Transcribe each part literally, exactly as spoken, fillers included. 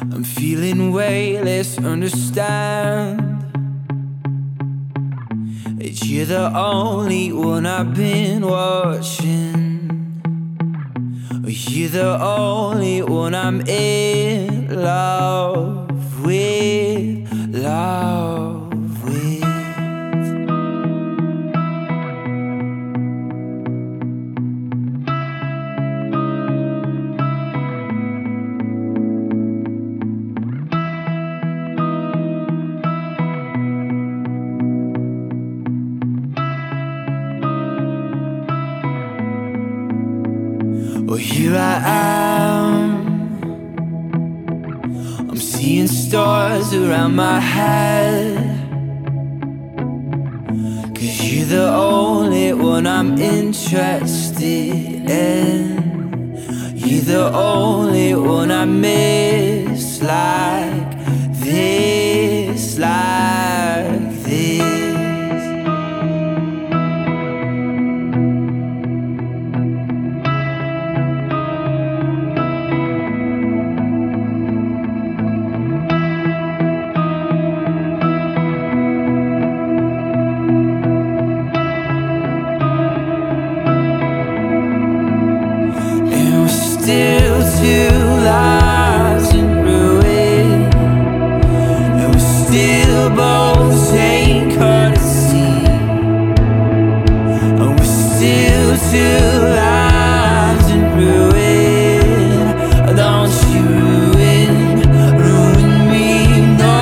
I'm feeling way less understand that you're the only one I've been watching. You're the only one I'm in love with, love with. Well, here I am, I'm seeing stars around my head, 'cause you're the only one I'm interested in. You're the only one I miss like this, like this. Still two lives in ruin, and we still both take courtesy, and we're still two lives in ruin. Don't you ruin, ruin me, no.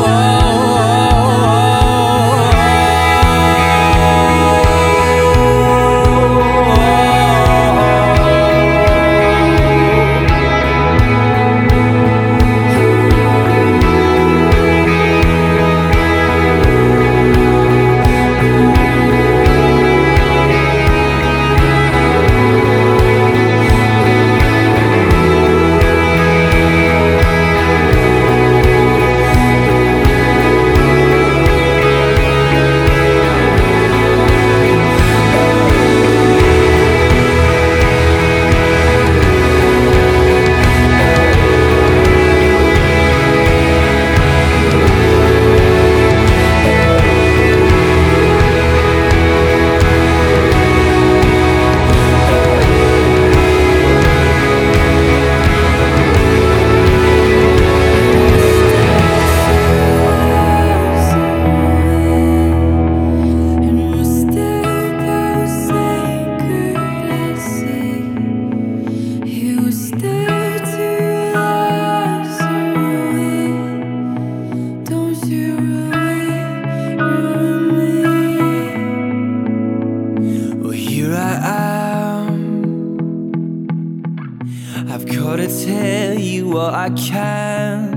I've gotta tell you what I can.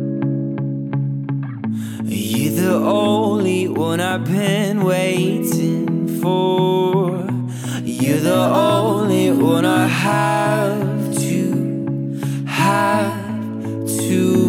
You're the only one I've been waiting for. You're the only one I have to, have to